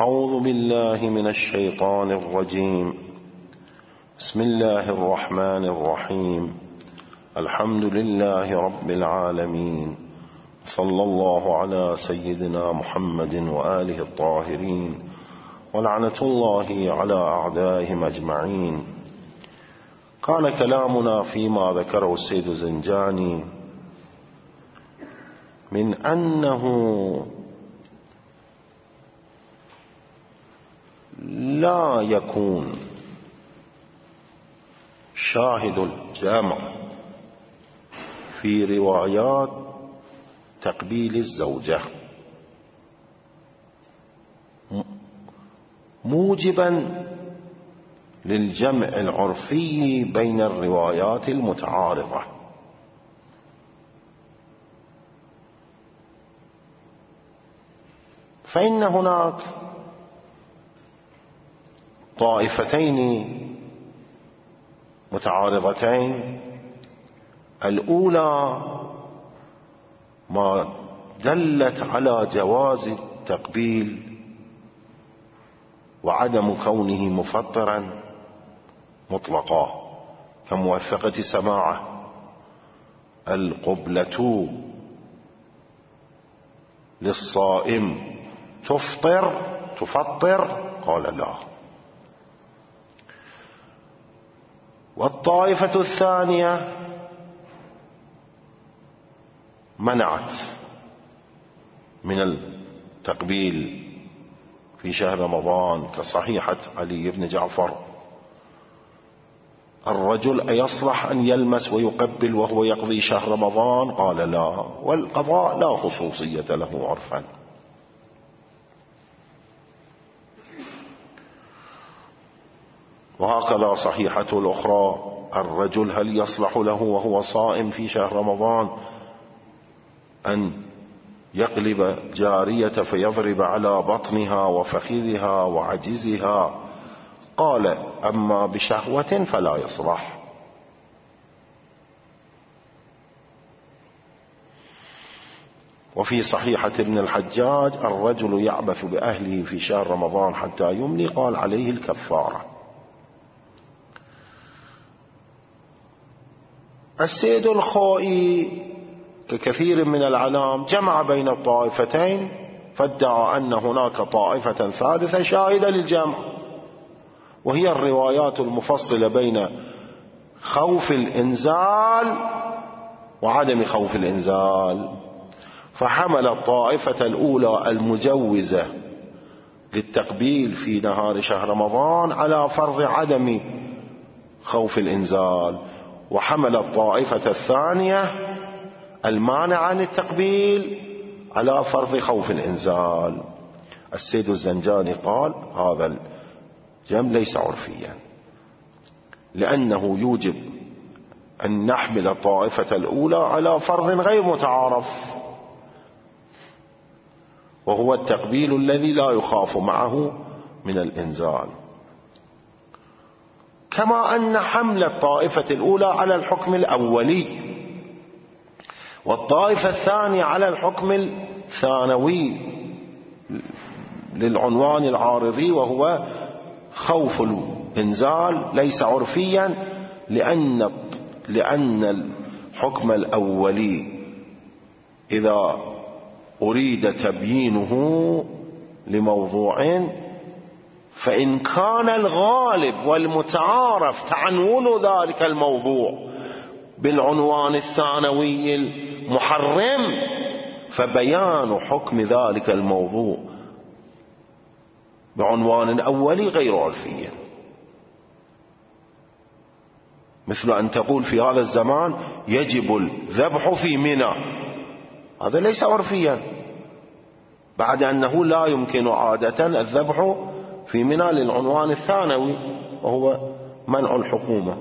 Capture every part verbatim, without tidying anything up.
أعوذ بالله من الشيطان الرجيم. بسم الله الرحمن الرحيم. الحمد لله رب العالمين، صلى الله على سيدنا محمد وآله الطاهرين، ولعنة الله على أعدائهم أجمعين. كان كلامنا فيما ذكره السيد الزنجاني من أنه لا يكون شاهد الجامع في روايات تقبيل الزوجة موجبا للجمع العرفي بين الروايات المتعارضة، فإن هناك طائفتين متعارضتين. الأولى ما دلت على جواز التقبيل وعدم كونه مفطرا مطلقا، كموثقة سماعة. القبلة للصائم تفطر تفطر؟ قال لا. والطائفة الثانية منعت من التقبيل في شهر رمضان، كصحيحة علي بن جعفر: الرجل أيصلح أن يلمس ويقبل وهو يقضي شهر رمضان؟ قال لا، والقضاء لا خصوصية له عرفا. وهكذا صحيحة الأخرى: الرجل هل يصلح له وهو صائم في شهر رمضان أن يقلب جارية فيضرب على بطنها وفخذها وعجزها؟ قال: أما بشهوة فلا يصلح. وفي صحيحة ابن الحجاج: الرجل يعبث بأهله في شهر رمضان حتى يملي، قال: عليه الكفارة. السيد الخوئي ككثير من العلام جمع بين الطائفتين، فادعى أن هناك طائفة ثالثة شاهدة للجمع، وهي الروايات المفصلة بين خوف الإنزال وعدم خوف الإنزال. فحمل الطائفة الأولى المجوزة للتقبيل في نهار شهر رمضان على فرض عدم خوف الإنزال، وحمل الطائفة الثانية المانع عن التقبيل على فرض خوف الإنزال. السيد الزنجاني قال: هذا الجمع ليس عرفيا، لأنه يوجب أن نحمل الطائفة الأولى على فرض غير متعارف، وهو التقبيل الذي لا يخاف معه من الإنزال، كما أن حمل الطائفة الأولى على الحكم الأولي والطائفة الثانية على الحكم الثانوي للعنوان العارضي وهو خوف الإنزال ليس عرفيا، لأن لأن الحكم الأولي إذا أريد تبيينه لموضوع، فإن كان الغالب والمتعارف تعنون ذلك الموضوع بالعنوان الثانوي المحرم، فبيان حكم ذلك الموضوع بعنوان أولي غير عرفي. مثل أن تقول في هذا الزمان يجب الذبح في منى، هذا ليس عرفيا، بعد أنه لا يمكن عادة الذبح في منى للعنوان الثانوي وهو منع الحكومة.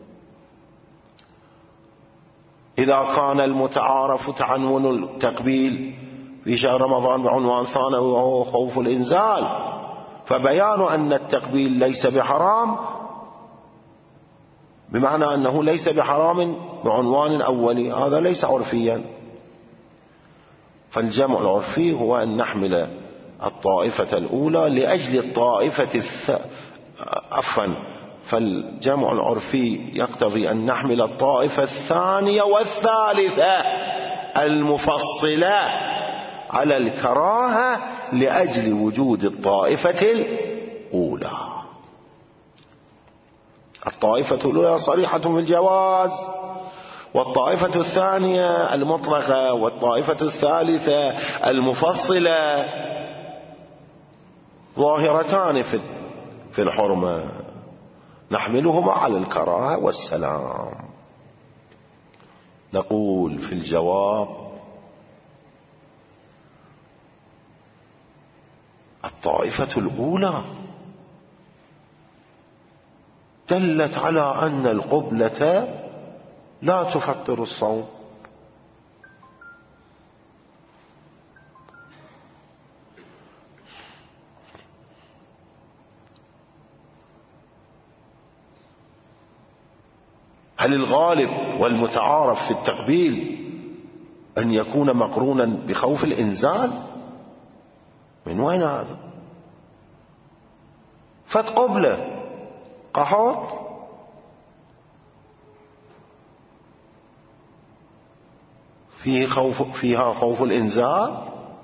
إذا كان المتعارف تعنون التقبيل في شهر رمضان بعنوان ثانوي وهو خوف الإنزال، فبيان أن التقبيل ليس بحرام بمعنى أنه ليس بحرام بعنوان أولي، هذا ليس عرفيا. فالجمع العرفي هو أن نحمل الطائفة الأولى لأجل الطائفة الث... عفوا فالجمع العرفي يقتضي أن نحمل الطائفة الثانية والثالثة المفصلة على الكراهة لأجل وجود الطائفة الأولى. الطائفة الأولى صريحة في الجواز، والطائفة الثانية المطلقة والطائفة الثالثة المفصلة ظاهرتان في الحرمة، نحملهما على الكراهة والسلام. نقول في الجواب: الطائفة الأولى دلت على أن القبلة لا تفطر الصوم، هل الغالب والمتعارف في التقبيل أن يكون مقرونا بخوف الإنزال؟ من وين هذا؟ فتقبله قحط فيه خوف، فيها خوف الإنزال.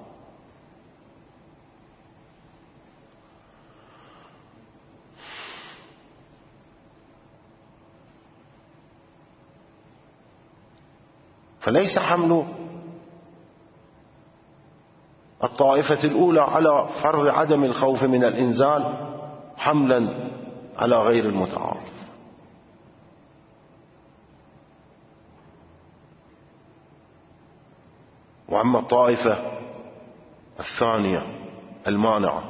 فليس حمل الطائفة الأولى على فرض عدم الخوف من الإنزال حملا على غير المتعارف. وأما الطائفة الثانية المانعة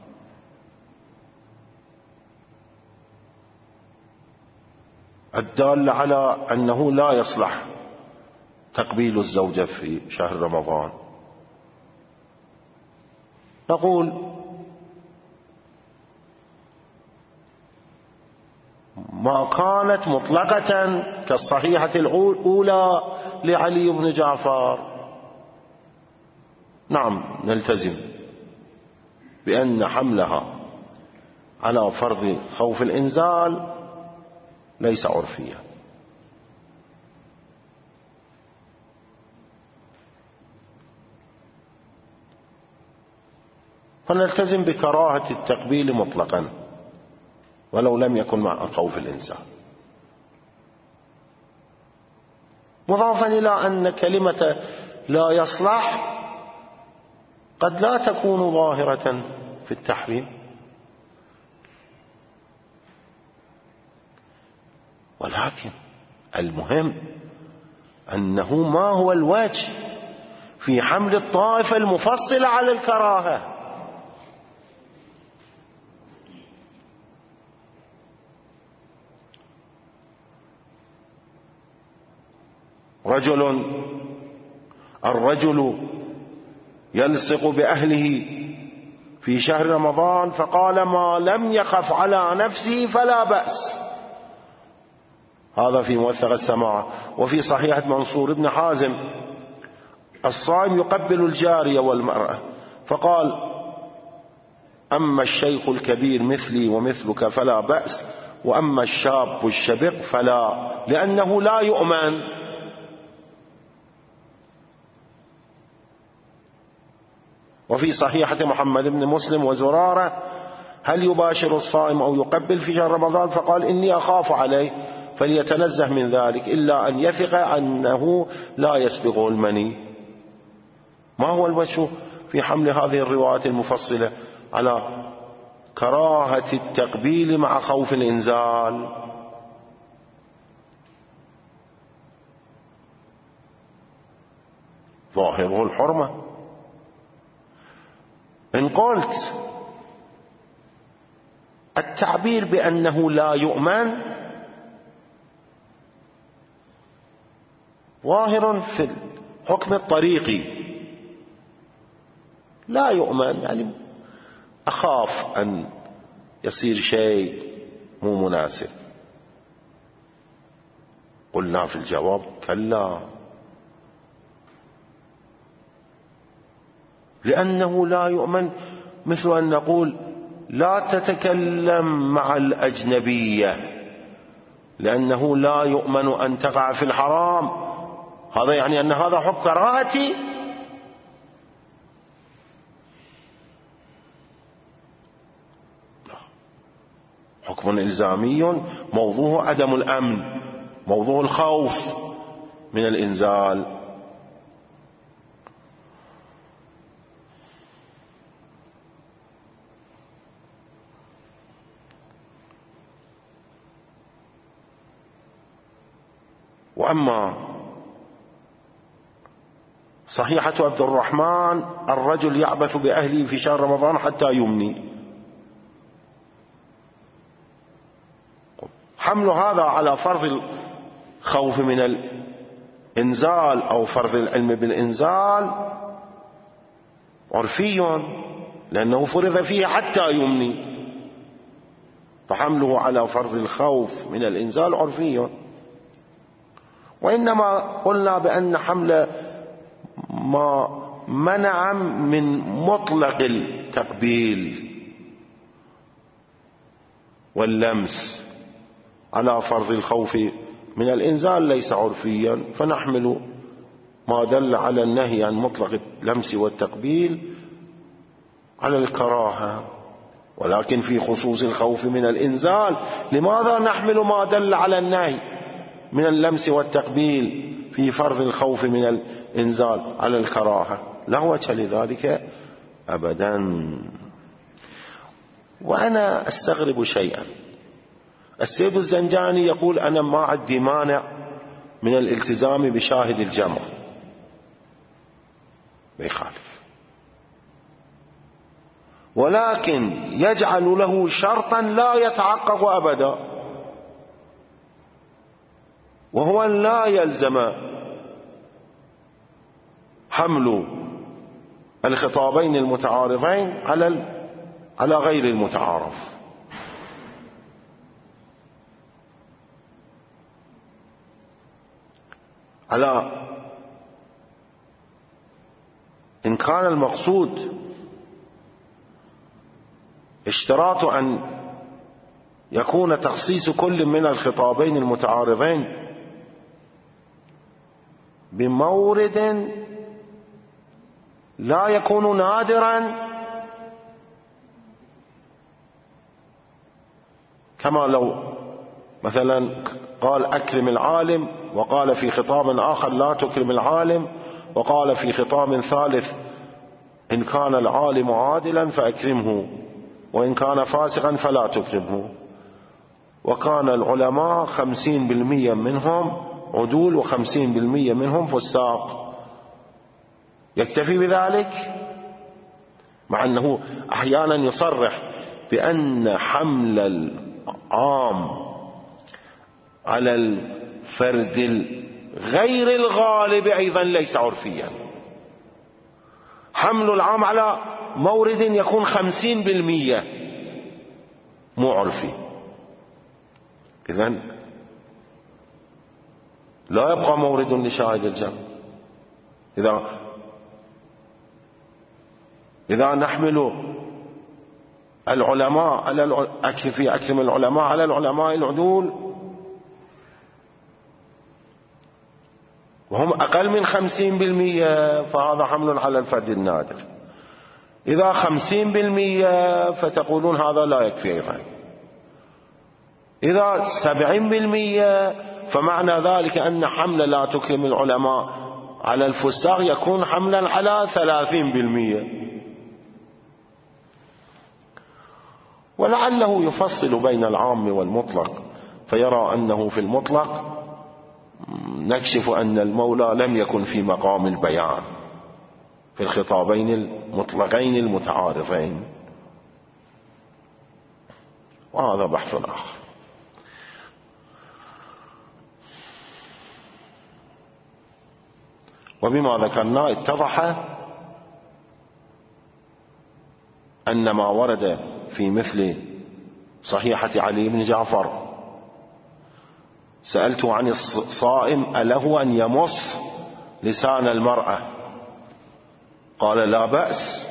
الدالة على أنه لا يصلح تقبيل الزوجة في شهر رمضان، نقول: ما كانت مطلقة كالصحيحة الأولى لعلي بن جعفر، نعم نلتزم بأن حملها على فرض خوف الإنزال ليس عرفيا. فنلتزم بكراهة التقبيل مطلقا ولو لم يكن مع خوف الإنزال، مضافا إلى أن كلمة لا يصلح قد لا تكون ظاهرة في التحريم، ولكن المهم أنه ما هو الوجه في حمل الطائفة المفصلة على الكراهة. رجل الرجل يلصق بأهله في شهر رمضان فقال: ما لم يخف على نفسه فلا بأس. هذا في موثق السماع. وفي صحيحة منصور بن حازم: الصائم يقبل الجارية والمرأة، فقال: أما الشيخ الكبير مثلي ومثلك فلا بأس، وأما الشاب الشبق فلا، لأنه لا يؤمن. وفي صحيحة محمد بن مسلم وزرارة: هل يباشر الصائم أو يقبل في شهر رمضان؟ فقال: إني أخاف عليه فليتنزه من ذلك، إلا أن يثق أنه لا يسبغه المني. ما هو الوجه في حمل هذه الروايات المفصلة على كراهة التقبيل مع خوف الإنزال؟ ظاهره الحرمة. إن قلت التعبير بأنه لا يؤمن ظاهر في الحكم الطريقي، لا يؤمن يعني أخاف أن يصير شيء مو مناسب. قلنا في الجواب: كلا، لأنه لا يؤمن، مثل أن نقول لا تتكلم مع الأجنبية لأنه لا يؤمن أن تقع في الحرام. هذا يعني أن هذا حكم كراهتي؟ حكم إلزامي موضوع عدم الأمن، موضوع الخوف من الإنزال. وأما صحيحة عبد الرحمن: الرجل يعبث بأهله في شهر رمضان حتى يمني. حمل هذا على فرض الخوف من الإنزال أو فرض العلم بالإنزال عرفي، لأنه فرض فيه حتى يمني، فحمله على فرض الخوف من الإنزال عرفي. وإنما قلنا بأن حمل ما منع من مطلق التقبيل واللمس على فرض الخوف من الإنزال ليس عرفيا، فنحمل ما دل على النهي عن مطلق اللمس والتقبيل على الكراهة. ولكن في خصوص الخوف من الإنزال لماذا نحمل ما دل على النهي من اللمس والتقبيل في فرض الخوف من الإنزال على الكراهة؟ لا وجه لذلك أبدا. وأنا أستغرب شيئا، السيد الزنجاني يقول أنا ما عندي مانع من الالتزام بشاهد الجمع، بيخالف، ولكن يجعل له شرطا لا يتحقق أبدا، وهو أن لا يلزم حمل الخطابين المتعارضين على على غير المتعارف. على إن كان المقصود اشتراط أن يكون تخصيص كل من الخطابين المتعارضين بمورد لا يكون نادرا، كما لو مثلا قال أكرم العالم، وقال في خطاب آخر لا تكرم العالم، وقال في خطاب ثالث إن كان العالم عادلا فأكرمه وإن كان فاسقا فلا تكرمه. وكان العلماء خمسين بالمئة منهم عدول وخمسين بالمئة منهم فساق، يكتفي بذلك؟ مع أنه أحيانا يصرح بأن حمل العام على الفرد غير الغالب أيضا ليس عرفيا. حمل العام على مورد يكون خمسين بالمئة مو عرفي، إذن لا يبقى مورد لشاهد الجمع. إذا إذا نحمل العلماء على في أكرم العلماء على العلماء العدول وهم أقل من خمسين بالمئة فهذا حمل على الفرد النادر. إذا خمسين بالمئة فتقولون هذا لا يكفي أيضا. إذا سبعين بالمئة فمعنى ذلك أن حمل لا تكرم العلماء على الفساق يكون حملا على ثلاثين بالمئة. ولعله يفصل بين العام والمطلق فيرى أنه في المطلق نكشف أن المولى لم يكن في مقام البيان في الخطابين المطلقين المتعارضين، وهذا بحث آخر. وبما ذكرنا اتضح أن ما ورد في مثل صحيحة علي بن جعفر سألت عن الصائم أله أن يمص لسان المرأة، قال لا بأس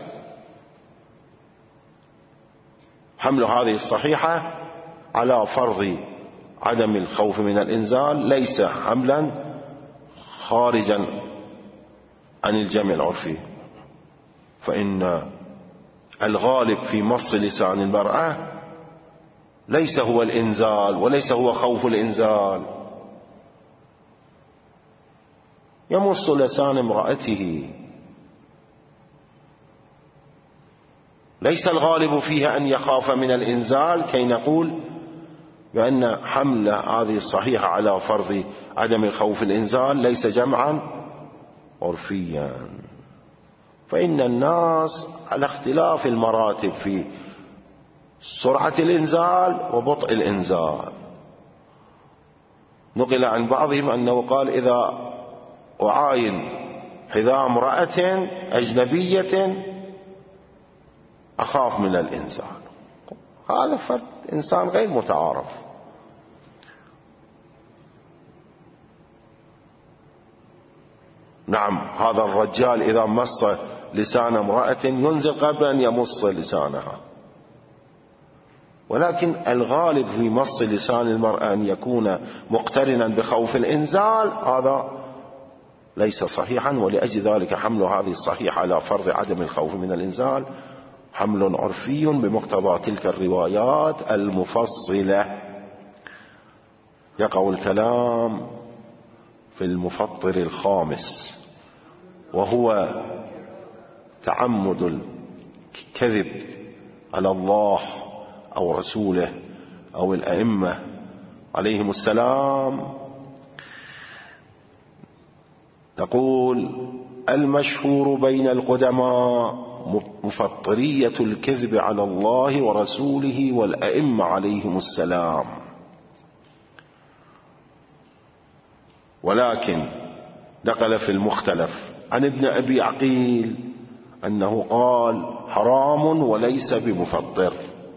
حمل هذه الصحيحة على فرض عدم الخوف من الإنزال، ليس حملا خارجا عن الجمع العرفي، فإن الغالب في مص لسان المرأة ليس هو الإنزال وليس هو خوف الإنزال. يمص لسان امرأته، ليس الغالب فيها أن يخاف من الإنزال كي نقول بأن حمل هذه الصحيحة على فرض عدم خوف الإنزال ليس جمعا عرفيا. فإن الناس على اختلاف المراتب في سرعة الإنزال وبطء الإنزال. نقل عن بعضهم أنه قال إذا أعاين حذاء امرأة أجنبية أخاف من الإنزال. هذا فرد إنسان غير متعارف. نعم، هذا الرجال إذا مص لسان امرأة ينزل قبل أن يمص لسانها، ولكن الغالب في مص لسان المرأة أن يكون مقترنا بخوف الإنزال، هذا ليس صحيحا. ولأجل ذلك حمل هذه الصحيحة على فرض عدم الخوف من الإنزال حمل عرفي بمقتضى تلك الروايات المفصلة. يقع الكلام في المفطر الخامس، وهو تعمد الكذب على الله أو رسوله أو الأئمة عليهم السلام. تقول المشهور بين القدماء مفطرية الكذب على الله ورسوله والأئمة عليهم السلام، ولكن نقل في المختلف عن ابن أبي عقيل أنه قال حرام وليس بمفطر.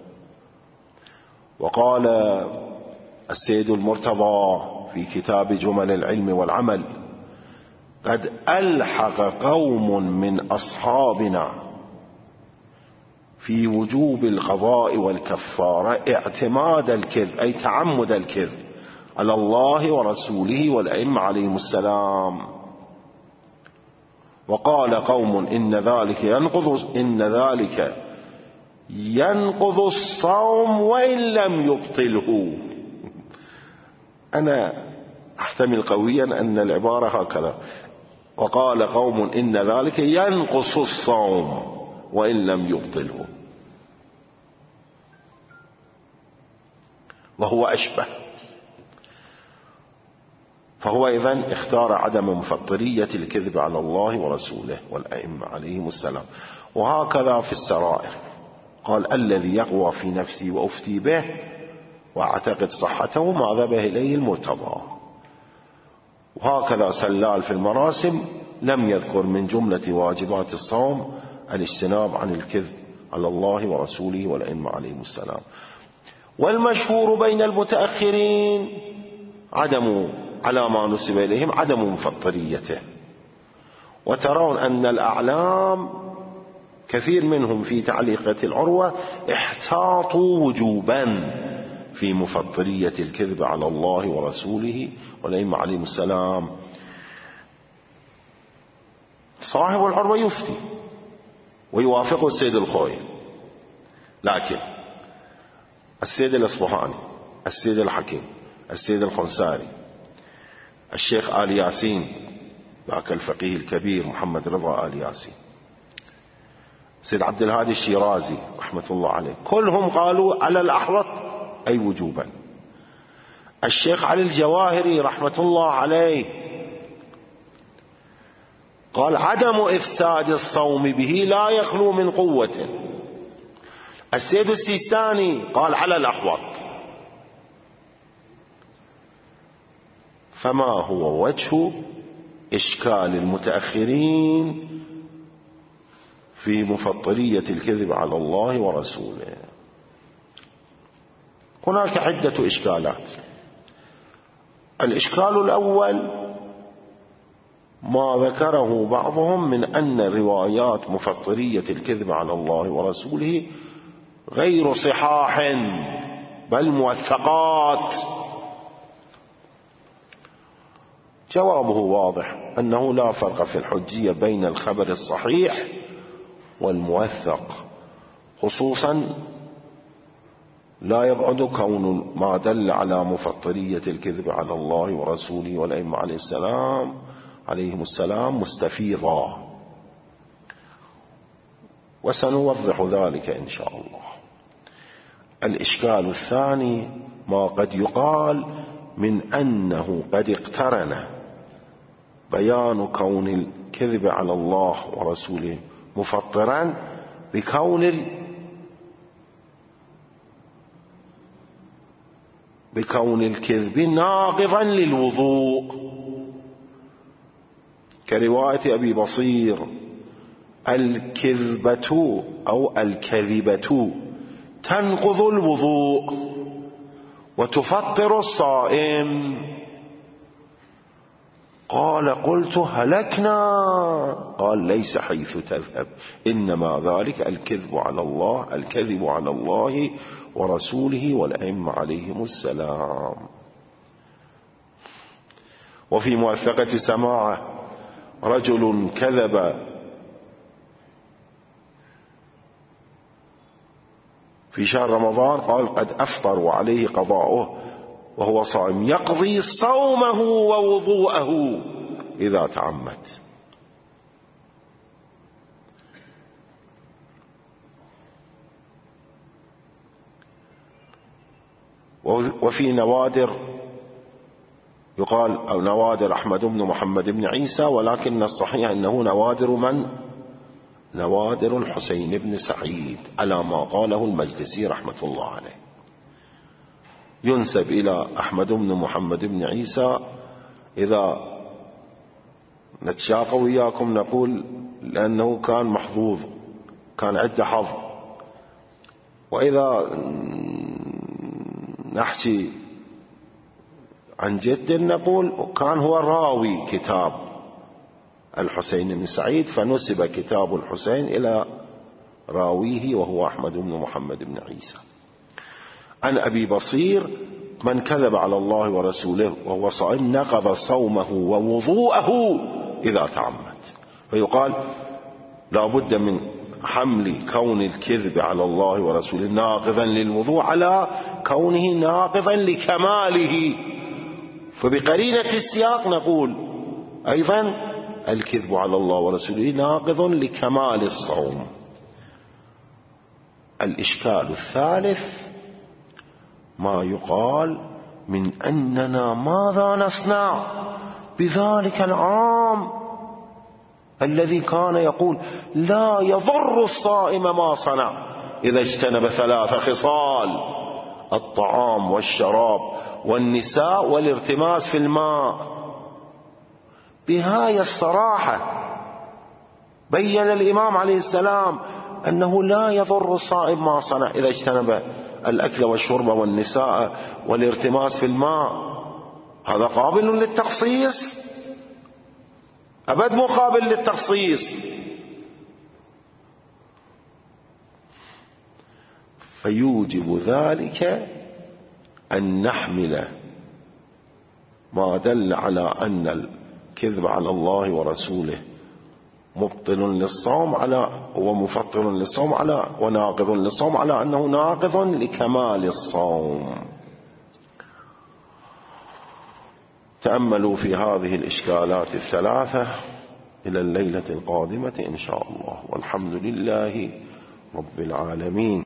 وقال السيد المرتضى في كتاب جمل العلم والعمل قد ألحق قوم من أصحابنا في وجوب القضاء والكفارة اعتماد الكذب، أي تعمد الكذب على الله ورسوله والأئمة عليهم السلام. وقال قوم إن ذلك ينقض إن ذلك ينقض الصوم وإن لم يبطله. أنا أحتمل قويا أن العبارة هكذا، وقال قوم إن ذلك ينقص الصوم وإن لم يبطله، وهو أشبه. فهو إذن اختار عدم مفطرية الكذب على الله ورسوله والأئمة عليهم السلام. وهكذا في السرائر قال الذي يقوى في نفسي وأفتي به وأعتقد صحته ما ذهب إليه المرتضى. وهكذا سلال في المراسم لم يذكر من جملة واجبات الصوم الاجتناب عن الكذب على الله ورسوله والأئمة عليهم السلام. والمشهور بين المتأخرين عدم على ما نسب إليهم عدم مفطريته. وترون أن الأعلام كثير منهم في تعليقة العروة احتاطوا وجوبا في مفطرية الكذب على الله ورسوله والأئمة عليهم السلام. صاحب العروة يفتي ويوافقه السيد الخوي، لكن السيد الأصبهاني، السيد الحكيم، السيد الخنساري، الشيخ آل ياسين ذاك الفقيه الكبير محمد رضا آل ياسين، سيد عبد الهادي الشيرازي رحمة الله عليه، كلهم قالوا على الأحوط أي وجوبا. الشيخ علي الجواهري رحمة الله عليه قال عدم إفساد الصوم به لا يخلو من قوة. السيد السيستاني قال على الأحوط. فما هو وجه إشكال المتأخرين في مفطرية الكذب على الله ورسوله؟ هناك عدة إشكالات. الإشكال الأول ما ذكره بعضهم من أن روايات مفطرية الكذب على الله ورسوله غير صحاح بل موثقات. جوابه واضح، أنه لا فرق في الحجية بين الخبر الصحيح والموثق، خصوصا لا يبعد كون ما دل على مفطرية الكذب على الله ورسوله والأئمة عليه السلام عليهم السلام مستفيضا، وسنوضح ذلك إن شاء الله. الإشكال الثاني ما قد يقال من أنه قد اقترن بيان كون الكذب على الله ورسوله مفطرا بكون بكون الكذب ناقضا للوضوء، كرواية أبي بصير: الكذبة أو الكذبة تنقض الوضوء وتفطر الصائم. قال: قلت: هلكنا. قال: ليس حيث تذهب، إنما ذلك الكذب على الله الكذب على الله ورسوله والأئمة عليهم السلام. وفي موثقة سماعة: رجل كذب في شهر رمضان قال: قد أفطر وعليه قضاؤه وهو صائم، يقضي صومه ووضوءه إذا تعمد. وفي نوادر يقال أو نوادر أحمد بن محمد بن عيسى، ولكن الصحيح أنه نوادر من؟ نوادر الحسين بن سعيد على ما قاله المجلسي رحمة الله عليه. ينسب إلى أحمد بن محمد بن عيسى، إذا نتشاق وياكم نقول لأنه كان محظوظ، كان عنده حظ، وإذا نحكي عن جد نقول كان هو راوي كتاب الحسين بن سعيد، فنسب كتاب الحسين إلى راويه وهو أحمد بن محمد بن عيسى. عن أبي بصير: من كذب على الله ورسوله وهو صائم نقض صومه ووضوءه إذا تعمد. فيقال لا بد من حمل كون الكذب على الله ورسوله ناقضا للوضوء على كونه ناقضا لكماله، فبقرينة السياق نقول أيضا الكذب على الله ورسوله ناقض لكمال الصوم. الإشكال الثالث ما يقال من أننا ماذا نصنع بذلك العام الذي كان يقول لا يضر الصائم ما صنع إذا اجتنب ثلاث خصال: الطعام والشراب والنساء والارتماس في الماء. بهاي الصراحة بين الإمام عليه السلام أنه لا يضر الصائم ما صنع إذا اجتنب الأكل والشرب والنساء والارتماس في الماء. هذا قابل للتخصيص؟ أبد مقابل للتخصيص. فيوجب ذلك أن نحمل ما دل على أن الكذب على الله ورسوله مبطل للصوم على ومفطر للصوم على وناقض للصوم على أنه ناقض لكمال الصوم. تأملوا في هذه الإشكالات الثلاثة إلى الليلة القادمة إن شاء الله، والحمد لله رب العالمين.